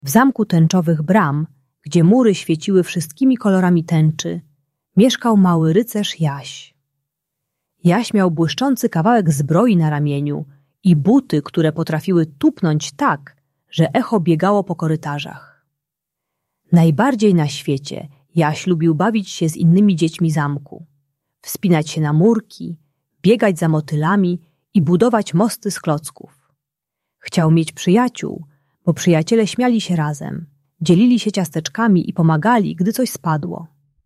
W zamku tęczowych bram, gdzie mury świeciły wszystkimi kolorami tęczy, mieszkał mały rycerz Jaś. Jaś miał błyszczący kawałek zbroi na ramieniu i buty, które potrafiły tupnąć tak, że echo biegało po korytarzach. Najbardziej na świecie Jaś lubił bawić się z innymi dziećmi zamku, wspinać się na murki, biegać za motylami i budować mosty z klocków. Chciał mieć przyjaciół, bo przyjaciele śmiali się razem, dzielili się ciasteczkami i pomagali, gdy coś spadło.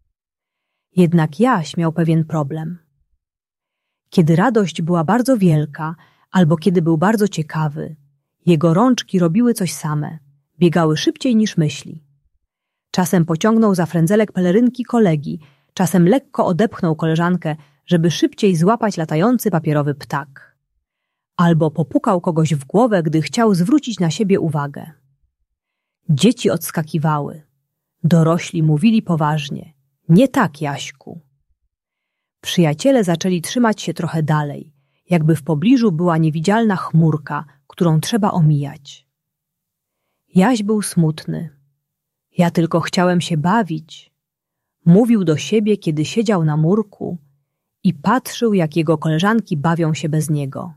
Jednak Jaś miał pewien problem. Kiedy radość była bardzo wielka albo kiedy był bardzo ciekawy, jego rączki robiły coś same, biegały szybciej niż myśli. Czasem pociągnął za frędzelek pelerynki kolegi, czasem lekko odepchnął koleżankę, żeby szybciej złapać latający papierowy ptak. Albo popukał kogoś w głowę, gdy chciał zwrócić na siebie uwagę. Dzieci odskakiwały. Dorośli mówili poważnie. Nie tak, Jaśku. Przyjaciele zaczęli trzymać się trochę dalej, jakby w pobliżu była niewidzialna chmurka, którą trzeba omijać. Jaś był smutny. Ja tylko chciałem się bawić. Mówił do siebie, kiedy siedział na murku i patrzył, jak jego koleżanki bawią się bez niego.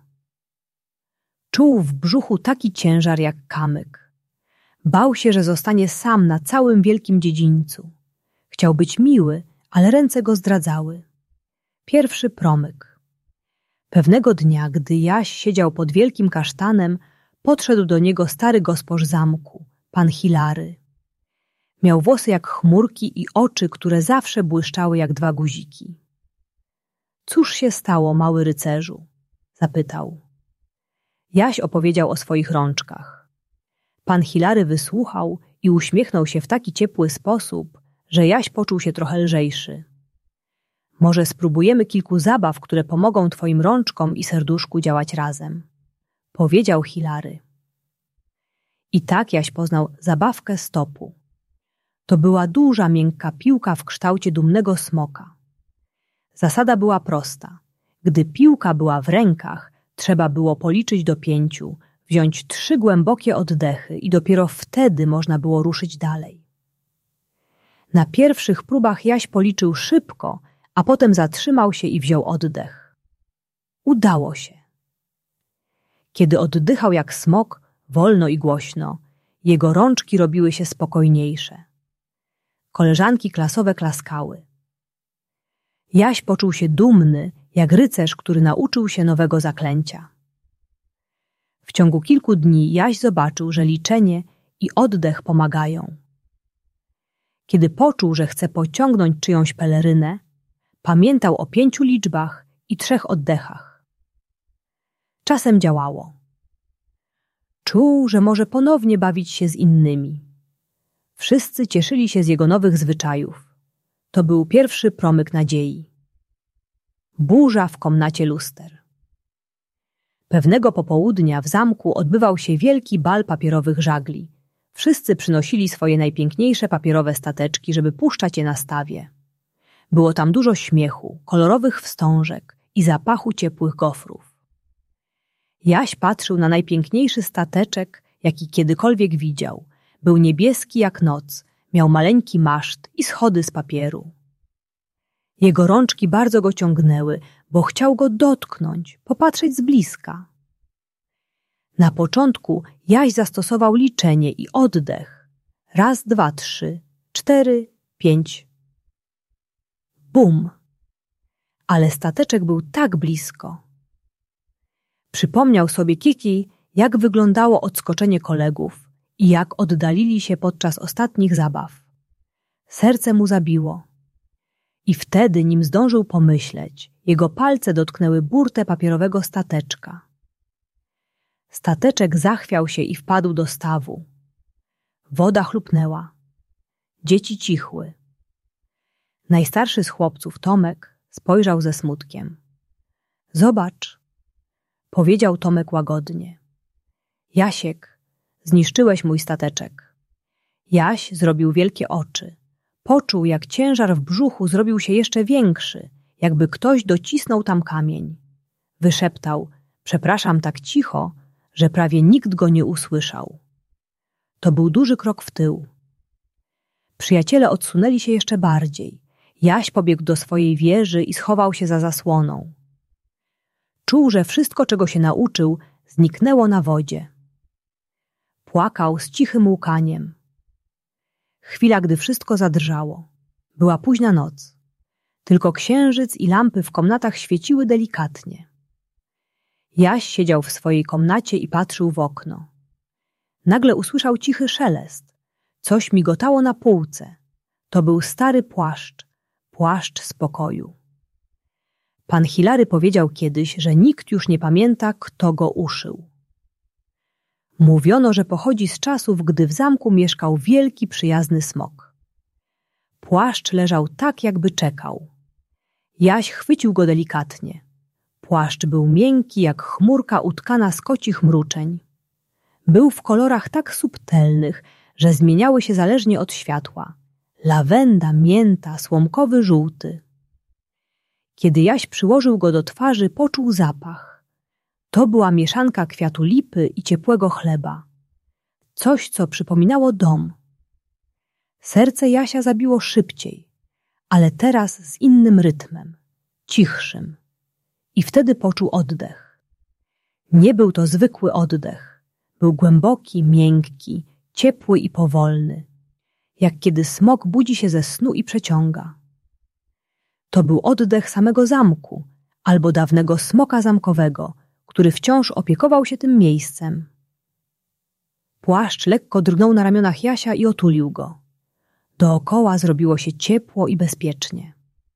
Czuł w brzuchu taki ciężar jak kamyk. Bał się, że zostanie sam na całym wielkim dziedzińcu. Chciał być miły, ale ręce go zdradzały. Pierwszy promyk. Pewnego dnia, gdy Jaś siedział pod wielkim kasztanem, podszedł do niego stary gospodarz zamku, pan Hilary. Miał włosy jak chmurki i oczy, które zawsze błyszczały jak dwa guziki. Cóż się stało, mały rycerzu? Zapytał. Jaś opowiedział o swoich rączkach. Pan Hilary wysłuchał i uśmiechnął się w taki ciepły sposób, że Jaś poczuł się trochę lżejszy. Może spróbujemy kilku zabaw, które pomogą twoim rączkom i serduszku działać razem, powiedział Hilary. I tak Jaś poznał zabawkę stopu. To była duża, miękka piłka w kształcie dumnego smoka. Zasada była prosta. Gdy piłka była w rękach, trzeba było policzyć do 5, wziąć 3 głębokie oddechy i dopiero wtedy można było ruszyć dalej. Na pierwszych próbach Jaś policzył szybko, a potem zatrzymał się i wziął oddech. Udało się. Kiedy oddychał jak smok, wolno i głośno, jego rączki robiły się spokojniejsze. Koleżanki klasowe klaskały. Jaś poczuł się dumny, jak rycerz, który nauczył się nowego zaklęcia. W ciągu kilku dni Jaś zobaczył, że liczenie i oddech pomagają. Kiedy poczuł, że chce pociągnąć czyjąś pelerynę, pamiętał o 5 liczbach i 3 oddechach. Czasem działało. Czuł, że może ponownie bawić się z innymi. Wszyscy cieszyli się z jego nowych zwyczajów. To był pierwszy promyk nadziei. Burza w komnacie luster. Pewnego popołudnia w zamku odbywał się wielki bal papierowych żagli. Wszyscy przynosili swoje najpiękniejsze papierowe stateczki, żeby puszczać je na stawie. Było tam dużo śmiechu, kolorowych wstążek i zapachu ciepłych gofrów. Jaś patrzył na najpiękniejszy stateczek, jaki kiedykolwiek widział. Był niebieski jak noc, miał maleńki maszt i schody z papieru. Jego rączki bardzo go ciągnęły, bo chciał go dotknąć, popatrzeć z bliska. Na początku Jaś zastosował liczenie i oddech. 1, 2, 3, 4, 5. Bum! Ale stateczek był tak blisko. Przypomniał sobie Kiki, jak wyglądało odskoczenie kolegów i jak oddalili się podczas ostatnich zabaw. Serce mu zabiło. I wtedy, nim zdążył pomyśleć, jego palce dotknęły burtę papierowego stateczka. Stateczek zachwiał się i wpadł do stawu. Woda chlupnęła. Dzieci cichły. Najstarszy z chłopców, Tomek, spojrzał ze smutkiem. Zobacz, powiedział Tomek łagodnie. Jasiek, zniszczyłeś mój stateczek. Jaś zrobił wielkie oczy. Poczuł, jak ciężar w brzuchu zrobił się jeszcze większy, jakby ktoś docisnął tam kamień. Wyszeptał, przepraszam tak cicho, że prawie nikt go nie usłyszał. To był duży krok w tył. Przyjaciele odsunęli się jeszcze bardziej. Jaś pobiegł do swojej wieży i schował się za zasłoną. Czuł, że wszystko, czego się nauczył, zniknęło na wodzie. Płakał z cichym łkaniem. Chwila, gdy wszystko zadrżało. Była późna noc. Tylko księżyc i lampy w komnatach świeciły delikatnie. Jaś siedział w swojej komnacie i patrzył w okno. Nagle usłyszał cichy szelest. Coś migotało na półce. To był stary płaszcz, płaszcz spokoju. Pan Hilary powiedział kiedyś, że nikt już nie pamięta, kto go uszył. Mówiono, że pochodzi z czasów, gdy w zamku mieszkał wielki, przyjazny smok. Płaszcz leżał tak, jakby czekał. Jaś chwycił go delikatnie. Płaszcz był miękki, jak chmurka utkana z kocich mruczeń. Był w kolorach tak subtelnych, że zmieniały się zależnie od światła. Lawenda, mięta, słomkowy żółty. Kiedy Jaś przyłożył go do twarzy, poczuł zapach. To była mieszanka kwiatu lipy i ciepłego chleba. Coś, co przypominało dom. Serce Jasia zabiło szybciej, ale teraz z innym rytmem, cichszym. I wtedy poczuł oddech. Nie był to zwykły oddech. Był głęboki, miękki, ciepły i powolny. Jak kiedy smok budzi się ze snu i przeciąga. To był oddech samego zamku, albo dawnego smoka zamkowego, który wciąż opiekował się tym miejscem. Płaszcz lekko drgnął na ramionach Jasia i otulił go. Dookoła zrobiło się ciepło i bezpiecznie.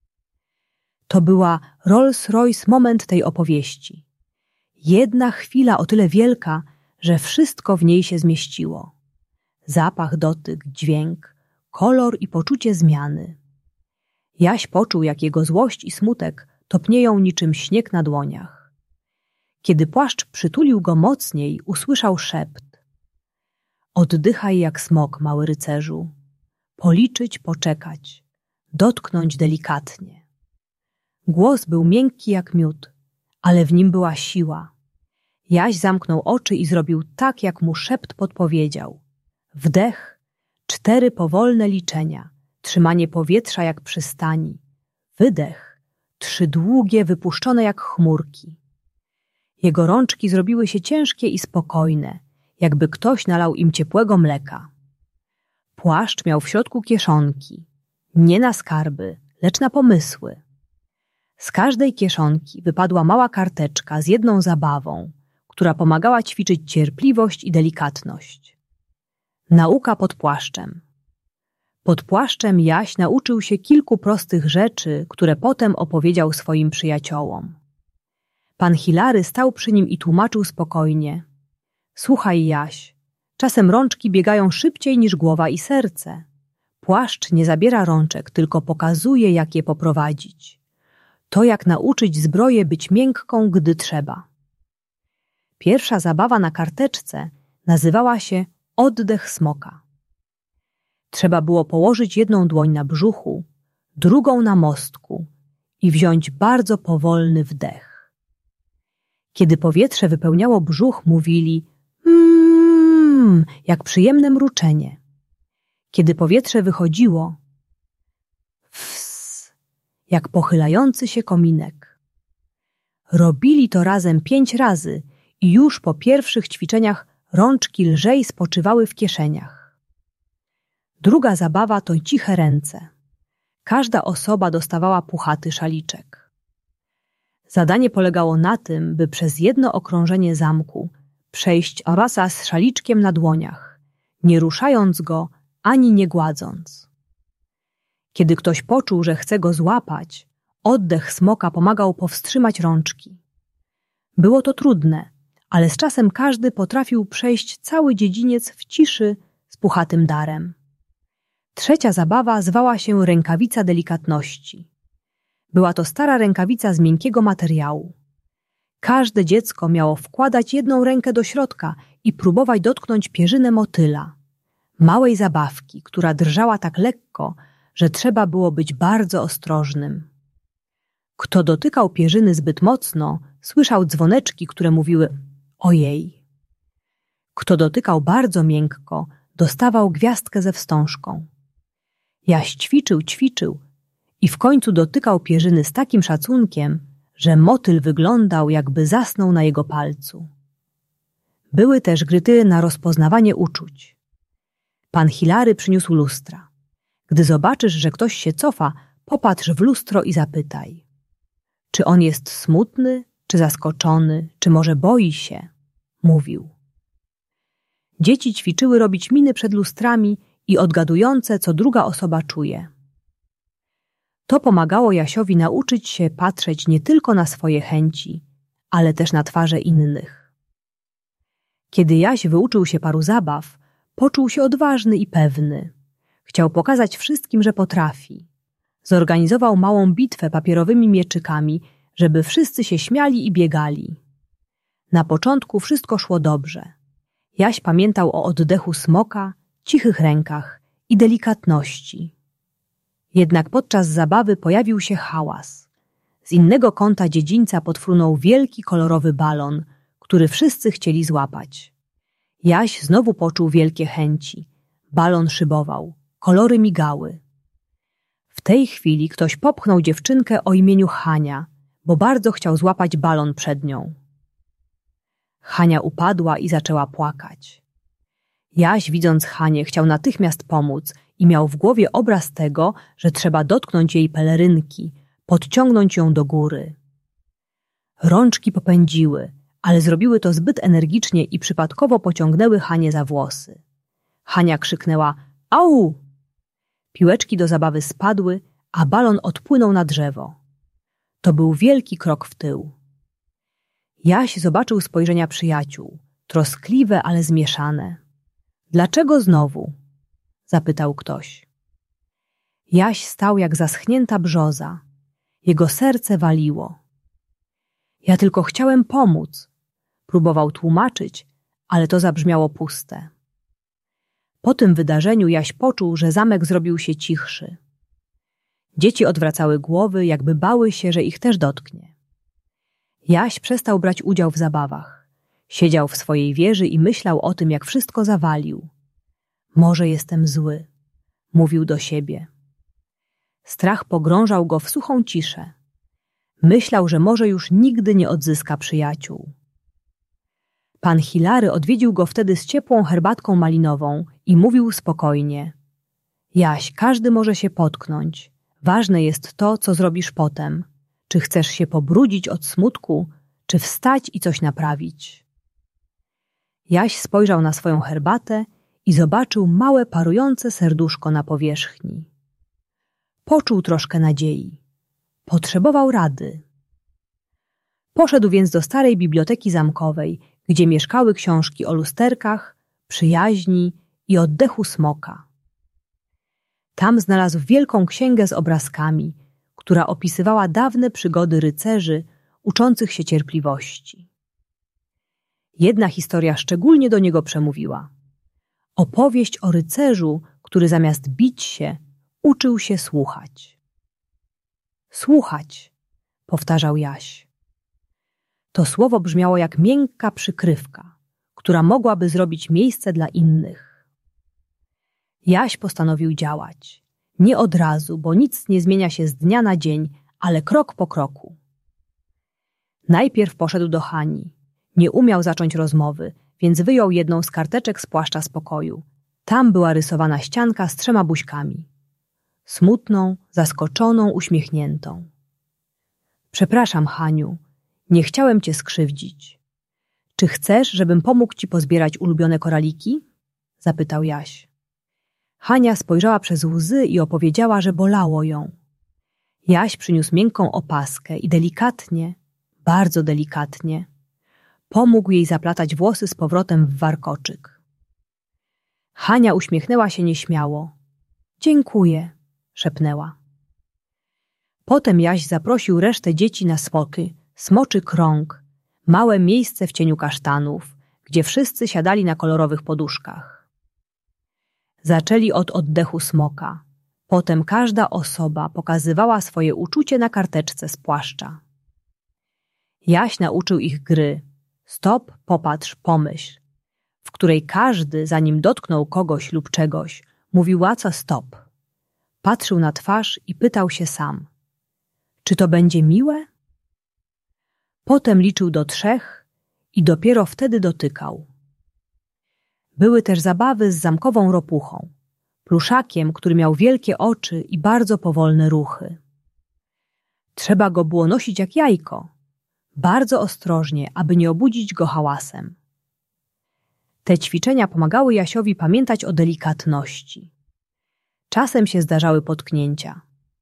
To była Rolls-Royce moment tej opowieści. Jedna chwila o tyle wielka, że wszystko w niej się zmieściło. Zapach, dotyk, dźwięk, kolor i poczucie zmiany. Jaś poczuł, jak jego złość i smutek topnieją niczym śnieg na dłoniach. Kiedy płaszcz przytulił go mocniej, usłyszał szept. Oddychaj jak smok, mały rycerzu. Policzyć, poczekać. Dotknąć delikatnie. Głos był miękki jak miód, ale w nim była siła. Jaś zamknął oczy i zrobił tak, jak mu szept podpowiedział. Wdech, 4 powolne liczenia, trzymanie powietrza jak przy stani. Wydech, 3 długie, wypuszczone jak chmurki. Jego rączki zrobiły się ciężkie i spokojne, jakby ktoś nalał im ciepłego mleka. Płaszcz miał w środku kieszonki, nie na skarby, lecz na pomysły. Z każdej kieszonki wypadła mała karteczka z jedną zabawą, która pomagała ćwiczyć cierpliwość i delikatność. Nauka pod płaszczem. Pod płaszczem Jaś nauczył się kilku prostych rzeczy, które potem opowiedział swoim przyjaciołom. Pan Hilary stał przy nim i tłumaczył spokojnie. Słuchaj, Jaś, czasem rączki biegają szybciej niż głowa i serce. Płaszcz nie zabiera rączek, tylko pokazuje, jak je poprowadzić. To jak nauczyć zbroję być miękką, gdy trzeba. Pierwsza zabawa na karteczce nazywała się oddech smoka. Trzeba było położyć jedną dłoń na brzuchu, drugą na mostku i wziąć bardzo powolny wdech. Kiedy powietrze wypełniało brzuch, mówili jak przyjemne mruczenie. Kiedy powietrze wychodziło, jak pochylający się kominek. Robili to razem 5 razy i już po pierwszych ćwiczeniach rączki lżej spoczywały w kieszeniach. Druga zabawa to ciche ręce. Każda osoba dostawała puchaty szaliczek. Zadanie polegało na tym, by przez jedno okrążenie zamku przejść awasa z szaliczkiem na dłoniach, nie ruszając go ani nie gładząc. Kiedy ktoś poczuł, że chce go złapać, oddech smoka pomagał powstrzymać rączki. Było to trudne, ale z czasem każdy potrafił przejść cały dziedziniec w ciszy z puchatym darem. Trzecia zabawa zwała się rękawica delikatności. Była to stara rękawica z miękkiego materiału. Każde dziecko miało wkładać jedną rękę do środka i próbować dotknąć pierzynę motyla, małej zabawki, która drżała tak lekko, że trzeba było być bardzo ostrożnym. Kto dotykał pierzyny zbyt mocno, słyszał dzwoneczki, które mówiły ojej. Kto dotykał bardzo miękko, dostawał gwiazdkę ze wstążką. Jaś ćwiczył i w końcu dotykał pierzyny z takim szacunkiem, że motyl wyglądał, jakby zasnął na jego palcu. Były też gry na rozpoznawanie uczuć. Pan Hilary przyniósł lustra. Gdy zobaczysz, że ktoś się cofa, popatrz w lustro i zapytaj. Czy on jest smutny, czy zaskoczony, czy może boi się? Mówił. Dzieci ćwiczyły robić miny przed lustrami i odgadujące, co druga osoba czuje. To pomagało Jasiowi nauczyć się patrzeć nie tylko na swoje chęci, ale też na twarze innych. Kiedy Jaś wyuczył się paru zabaw, poczuł się odważny i pewny. Chciał pokazać wszystkim, że potrafi. Zorganizował małą bitwę papierowymi mieczykami, żeby wszyscy się śmiali i biegali. Na początku wszystko szło dobrze. Jaś pamiętał o oddechu smoka, cichych rękach i delikatności. Jednak podczas zabawy pojawił się hałas. Z innego kąta dziedzińca podfrunął wielki kolorowy balon, który wszyscy chcieli złapać. Jaś znowu poczuł wielkie chęci. Balon szybował, kolory migały. W tej chwili ktoś popchnął dziewczynkę o imieniu Hania, bo bardzo chciał złapać balon przed nią. Hania upadła i zaczęła płakać. Jaś, widząc Hanię, chciał natychmiast pomóc i miał w głowie obraz tego, że trzeba dotknąć jej pelerynki, podciągnąć ją do góry. Rączki popędziły, ale zrobiły to zbyt energicznie i przypadkowo pociągnęły Hanię za włosy. Hania krzyknęła: „Au!” Piłeczki do zabawy spadły, a balon odpłynął na drzewo. To był wielki krok w tył. Jaś zobaczył spojrzenia przyjaciół, troskliwe, ale zmieszane. „Dlaczego znowu?” zapytał ktoś. Jaś stał jak zaschnięta brzoza. Jego serce waliło. „Ja tylko chciałem pomóc”, próbował tłumaczyć, ale to zabrzmiało puste. Po tym wydarzeniu Jaś poczuł, że zamek zrobił się cichszy. Dzieci odwracały głowy, jakby bały się, że ich też dotknie. Jaś przestał brać udział w zabawach. Siedział w swojej wieży i myślał o tym, jak wszystko zawalił. „Może jestem zły”, mówił do siebie. Strach pogrążał go w suchą ciszę. Myślał, że może już nigdy nie odzyska przyjaciół. Pan Hilary odwiedził go wtedy z ciepłą herbatką malinową i mówił spokojnie: „Jaś, każdy może się potknąć. Ważne jest to, co zrobisz potem. Czy chcesz się pobrudzić od smutku, czy wstać i coś naprawić?” Jaś spojrzał na swoją herbatę i zobaczył małe parujące serduszko na powierzchni. Poczuł troszkę nadziei. Potrzebował rady. Poszedł więc do starej biblioteki zamkowej, gdzie mieszkały książki o lusterkach, przyjaźni i oddechu smoka. Tam znalazł wielką księgę z obrazkami, która opisywała dawne przygody rycerzy uczących się cierpliwości. Jedna historia szczególnie do niego przemówiła. Opowieść o rycerzu, który zamiast bić się, uczył się słuchać. „Słuchać”, powtarzał Jaś. To słowo brzmiało jak miękka przykrywka, która mogłaby zrobić miejsce dla innych. Jaś postanowił działać. Nie od razu, bo nic nie zmienia się z dnia na dzień, ale krok po kroku. Najpierw poszedł do Hani. Nie umiał zacząć rozmowy, więc wyjął jedną z karteczek z płaszcza z pokoju. Tam była rysowana ścianka z 3 buźkami. Smutną, zaskoczoną, uśmiechniętą. „Przepraszam, Haniu, nie chciałem cię skrzywdzić. Czy chcesz, żebym pomógł ci pozbierać ulubione koraliki?” zapytał Jaś. Hania spojrzała przez łzy i opowiedziała, że bolało ją. Jaś przyniósł miękką opaskę i delikatnie, bardzo delikatnie, pomógł jej zaplatać włosy z powrotem w warkoczyk. Hania uśmiechnęła się nieśmiało. „Dziękuję”, szepnęła. Potem Jaś zaprosił resztę dzieci na smoczy krąg, małe miejsce w cieniu kasztanów, gdzie wszyscy siadali na kolorowych poduszkach. Zaczęli od oddechu smoka. Potem każda osoba pokazywała swoje uczucie na karteczce z płaszcza. Jaś nauczył ich gry: stop, popatrz, pomyśl. W w której każdy, zanim dotknął kogoś lub czegoś, mówił łaca stop. Patrzył na twarz i pytał się sam: czy to będzie miłe? Potem liczył do 3 i dopiero wtedy dotykał. Były też zabawy z zamkową ropuchą, pluszakiem, który miał wielkie oczy i bardzo powolne ruchy. Trzeba go było nosić jak jajko, bardzo ostrożnie, aby nie obudzić go hałasem. Te ćwiczenia pomagały Jasiowi pamiętać o delikatności. Czasem się zdarzały potknięcia.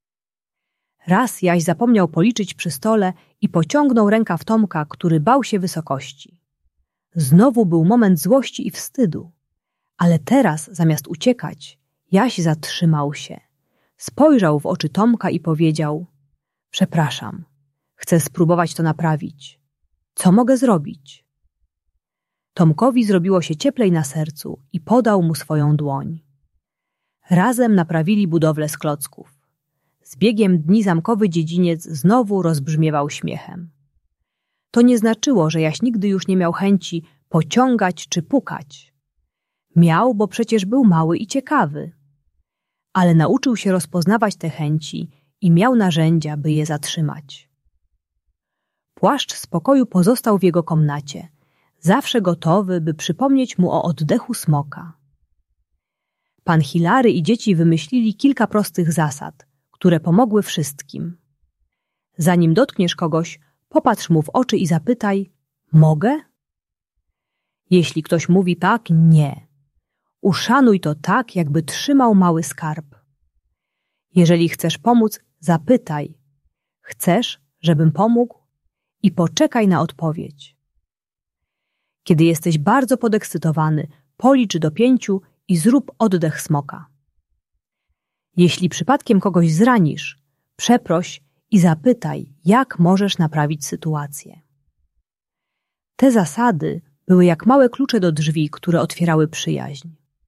Raz Jaś zapomniał policzyć przy stole i pociągnął rękaw Tomka, który bał się wysokości. Znowu był moment złości i wstydu, ale teraz, zamiast uciekać, Jaś zatrzymał się, spojrzał w oczy Tomka i powiedział: przepraszam, chcę spróbować to naprawić. Co mogę zrobić? Tomkowi zrobiło się cieplej na sercu i podał mu swoją dłoń. Razem naprawili budowlę z klocków. Z biegiem dni zamkowy dziedziniec znowu rozbrzmiewał śmiechem. To nie znaczyło, że Jaś nigdy już nie miał chęci pociągać czy pukać. Miał, bo przecież był mały i ciekawy. Ale nauczył się rozpoznawać te chęci i miał narzędzia, by je zatrzymać. Płaszcz spokoju pozostał w jego komnacie, zawsze gotowy, by przypomnieć mu o oddechu smoka. Pan Hilary i dzieci wymyślili kilka prostych zasad, które pomogły wszystkim. Zanim dotkniesz kogoś, popatrz mu w oczy i zapytaj: mogę? Jeśli ktoś mówi tak, nie. Uszanuj to tak, jakby trzymał mały skarb. Jeżeli chcesz pomóc, zapytaj: chcesz, żebym pomógł? I poczekaj na odpowiedź. Kiedy jesteś bardzo podekscytowany, policz do 5 i zrób oddech smoka. Jeśli przypadkiem kogoś zranisz, przeproś i zapytaj, jak możesz naprawić sytuację. Te zasady były jak małe klucze do drzwi, które otwierały przyjaźń.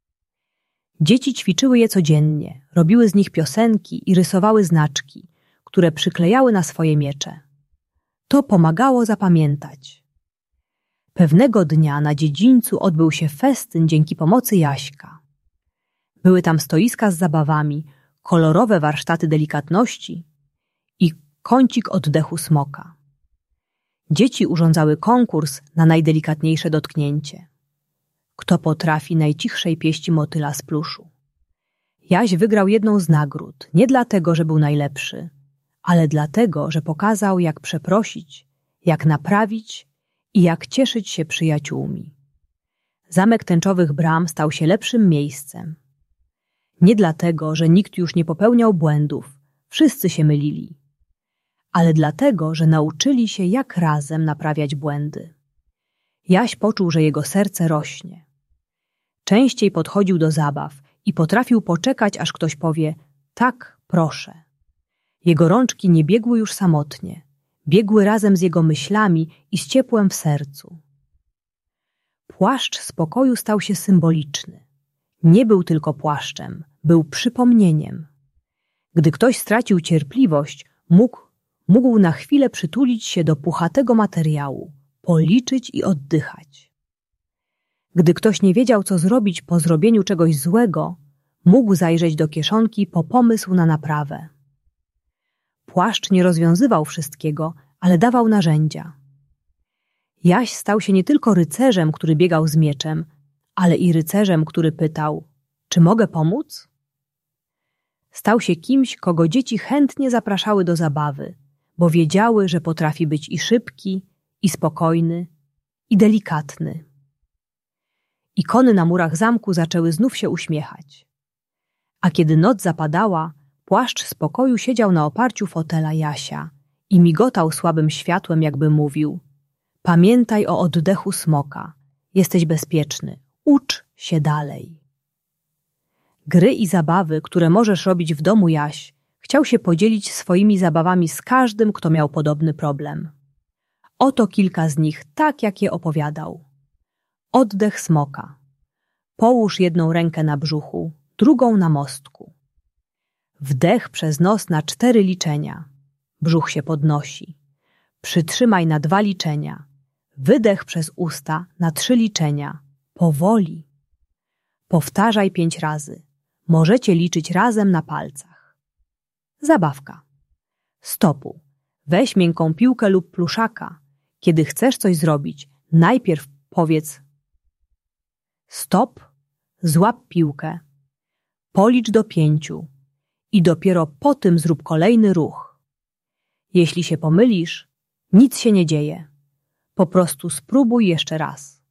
Dzieci ćwiczyły je codziennie, robiły z nich piosenki i rysowały znaczki, które przyklejały na swoje miecze. To pomagało zapamiętać. Pewnego dnia na dziedzińcu odbył się festyn dzięki pomocy Jaśka. Były tam stoiska z zabawami, kolorowe warsztaty delikatności i kącik oddechu smoka. Dzieci urządzały konkurs na najdelikatniejsze dotknięcie. Kto potrafi najcichszej pieści motyla z pluszu? Jaś wygrał jedną z nagród, nie dlatego, że był najlepszy, ale dlatego, że pokazał, jak przeprosić, jak naprawić i jak cieszyć się przyjaciółmi. Zamek tęczowych bram stał się lepszym miejscem. Nie dlatego, że nikt już nie popełniał błędów, wszyscy się mylili, ale dlatego, że nauczyli się, jak razem naprawiać błędy. Jaś poczuł, że jego serce rośnie. Częściej podchodził do zabaw i potrafił poczekać, aż ktoś powie: tak, proszę. Jego rączki nie biegły już samotnie, biegły razem z jego myślami i z ciepłem w sercu. Płaszcz spokoju stał się symboliczny. Nie był tylko płaszczem, był przypomnieniem. Gdy ktoś stracił cierpliwość, mógł na chwilę przytulić się do puchatego materiału, policzyć i oddychać. Gdy ktoś nie wiedział, co zrobić po zrobieniu czegoś złego, mógł zajrzeć do kieszonki po pomysł na naprawę. Płaszcz nie rozwiązywał wszystkiego, ale dawał narzędzia. Jaś stał się nie tylko rycerzem, który biegał z mieczem, ale i rycerzem, który pytał: czy mogę pomóc? Stał się kimś, kogo dzieci chętnie zapraszały do zabawy, bo wiedziały, że potrafi być i szybki, i spokojny, i delikatny. Ikony na murach zamku zaczęły znów się uśmiechać. A kiedy noc zapadała, płaszcz spokoju siedział na oparciu fotela Jasia i migotał słabym światłem, jakby mówił: pamiętaj o oddechu smoka, jesteś bezpieczny, ucz się dalej. Gry i zabawy, które możesz robić w domu Jaś, chciał się podzielić swoimi zabawami z każdym, kto miał podobny problem. Oto kilka z nich, tak jak je opowiadał. Oddech smoka. Połóż jedną rękę na brzuchu, drugą na mostku. Wdech przez nos na 4 liczenia. Brzuch się podnosi. Przytrzymaj na 2 liczenia. Wydech przez usta na 3 liczenia. powoli. Powtarzaj 5 razy. Możecie liczyć razem na palcach. Zabawka. Stopu. Weź miękką piłkę lub pluszaka. Kiedy chcesz coś zrobić, najpierw powiedz stop, złap piłkę, policz do 5 i dopiero po tym zrób kolejny ruch. Jeśli się pomylisz, nic się nie dzieje. Po prostu spróbuj jeszcze raz.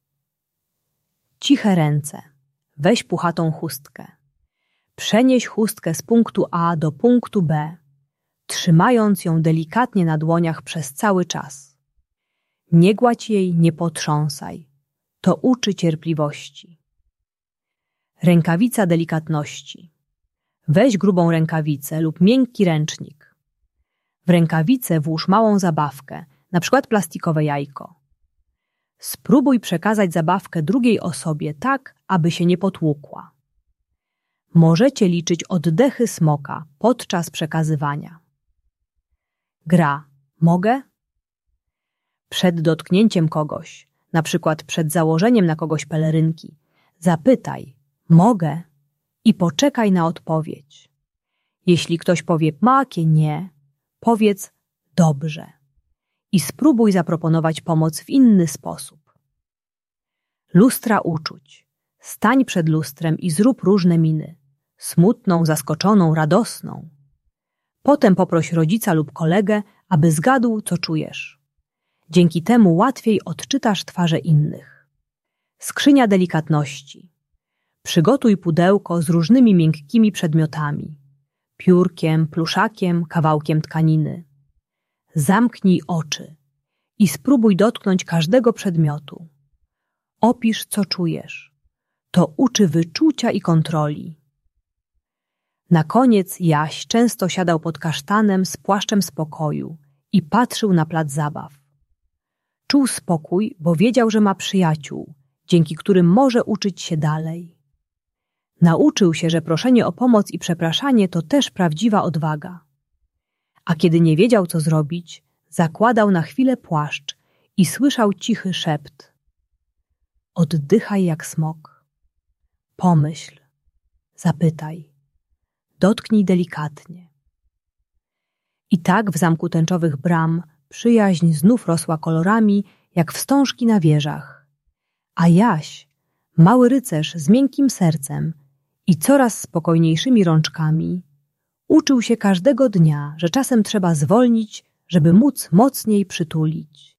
Ciche ręce. Weź puchatą chustkę. Przenieś chustkę z punktu A do punktu B, trzymając ją delikatnie na dłoniach przez cały czas. Nie gładź jej, nie potrząsaj. To uczy cierpliwości. Rękawica delikatności. Weź grubą rękawicę lub miękki ręcznik. W rękawicę włóż małą zabawkę, np. plastikowe jajko. Spróbuj przekazać zabawkę drugiej osobie tak, aby się nie potłukła. Możecie liczyć oddechy smoka podczas przekazywania. Gra. Mogę? Przed dotknięciem kogoś, np. przed założeniem na kogoś pelerynki, zapytaj mogę i poczekaj na odpowiedź. Jeśli ktoś powie makie nie, powiedz dobrze i spróbuj zaproponować pomoc w inny sposób. Lustra uczuć. Stań przed lustrem i zrób różne miny. Smutną, zaskoczoną, radosną. Potem poproś rodzica lub kolegę, aby zgadł, co czujesz. Dzięki temu łatwiej odczytasz twarze innych. Skrzynia delikatności. Przygotuj pudełko z różnymi miękkimi przedmiotami. Piórkiem, pluszakiem, kawałkiem tkaniny. Zamknij oczy i spróbuj dotknąć każdego przedmiotu. Opisz, co czujesz. To uczy wyczucia i kontroli. Na koniec Jaś często siadał pod kasztanem z płaszczem spokoju i patrzył na plac zabaw. Czuł spokój, bo wiedział, że ma przyjaciół, dzięki którym może uczyć się dalej. Nauczył się, że proszenie o pomoc i przepraszanie to też prawdziwa odwaga. A kiedy nie wiedział, co zrobić, zakładał na chwilę płaszcz i słyszał cichy szept. Oddychaj jak smok. Pomyśl. Zapytaj. Dotknij delikatnie. I tak w zamku tęczowych bram przyjaźń znów rosła kolorami, jak wstążki na wieżach. A Jaś, mały rycerz z miękkim sercem i coraz spokojniejszymi rączkami, uczył się każdego dnia, że czasem trzeba zwolnić, żeby móc mocniej przytulić.